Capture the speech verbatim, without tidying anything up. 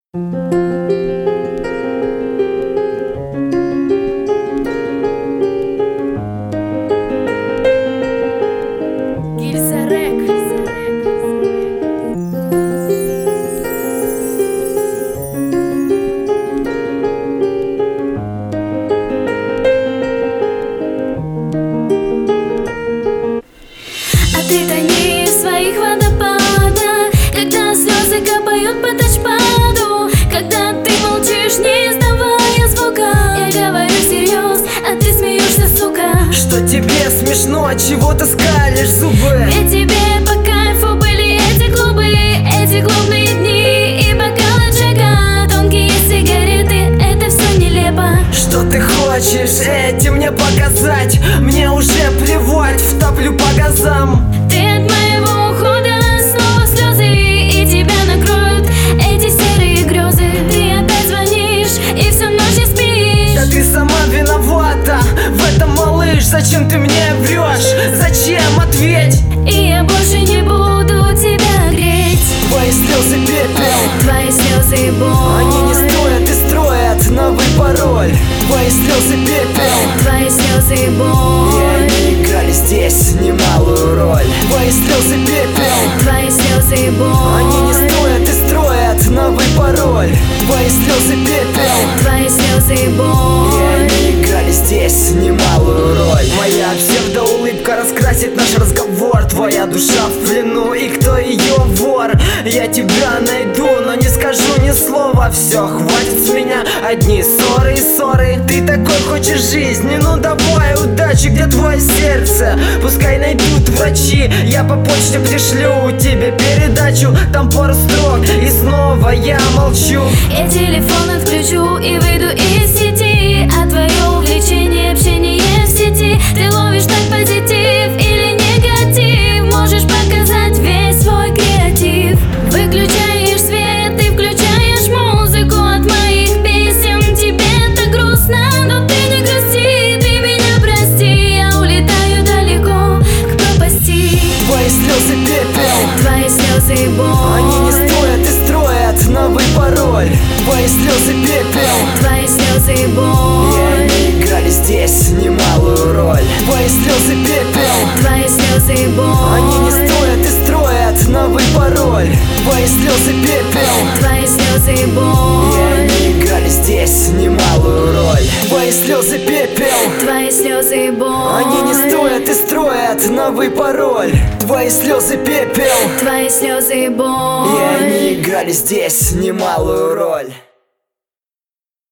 Ты тони в своих водопадах, когда слезы капают по тачпаду, когда ты молчишь, не издавая звука. Я говорю всерьез, а ты смеешься, сука. Что тебе смешно, чего ты скалишь зубы? Ведь тебе по кайфу были эти клубы, эти клубные дни и бокалы Джека, тонкие сигареты, это все нелепо. Что ты хочешь этим мне показать? Мне уже плевать, втоплю по газам. Ты от моего ухода снова слезы, и тебя накроют эти серые грезы. Ты опять звонишь и всю ночь не спишь. Да ты сама виновата в этом, малыш. Зачем ты мне врешь? Зачем? Ответь. И я больше не буду тебя греть. Твои слезы пепел, твои слезы боль. они не стоят и строят новый пароль. Твои слезы пепел, твои слезы боль. и они играли здесь немалую роль. Твои слезы пепел, твои слезы боль. они не стоят и строят новый пароль. Твои слезы пепел, твои слезы и боль. они играли здесь немалую роль. Моя псевдоулыбка раскрасит наш разговор. Твоя душа в плену, и кто ее вор? Я тебя найду, но не скажу ни слова. Все, хватит с меня одни ссоры и ссоры. Ты такой хочешь жизни, ну давай удачи. Где твое сердце? Пускай найдут врачи. Я по почте пришлю тебе передачу. Там пару строк, и снова я молчу. Я телефон отключу и выйду из сети. А твое увлечение, общение в сети. Ты ловишь так позитив или негатив. Можешь показать весь свой креатив. Выключаешь свет, ты включаешь музыку от моих песен. Тебе это грустно, но ты не грусти. Ты меня прости, я улетаю далеко к пропасти. Твои слезы пепел, твои слезы боль. они не стоят и строят новый пароль. Твои слезы пепел, твои слезы и боль. они играли здесь немалую роль. Твои слезы пепел, твои слезы боль. они не стоят и строят новый пароль. Твои слезы пепел, твои слезы и боль. они играли здесь немалую роль. Твои слезы пепел, твои слезы боль. они не стоят и строят новый пароль. Твои слезы пепел, твои слезы и боль. они играли здесь немалую роль.